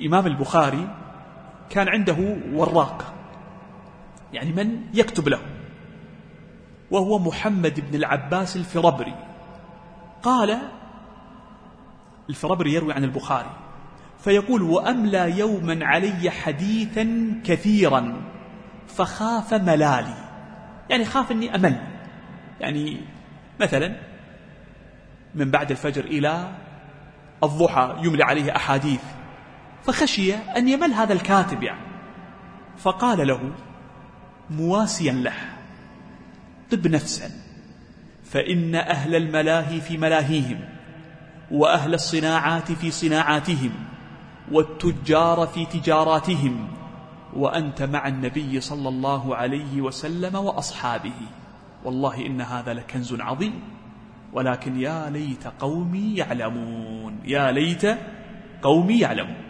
الإمام البخاري كان عنده وراق، يعني من يكتب له، وهو محمد بن العباس الفربري. قال الفربري يروي عن البخاري فيقول: وأملى يوما علي حديثا كثيرا فخاف ملالي، يعني خاف أني أمل، يعني مثلا من بعد الفجر إلى الضحى يملي عليه أحاديث، فخشي أن يمل هذا الكاتب يعني. فقال له مواسيا له: طب نفسا، فإن أهل الملاهي في ملاهيهم، وأهل الصناعات في صناعاتهم، والتجار في تجاراتهم، وأنت مع النبي صلى الله عليه وسلم وأصحابه، والله إن هذا لكنز عظيم، ولكن يا ليت قومي يعلمون، يا ليت قومي يعلمون.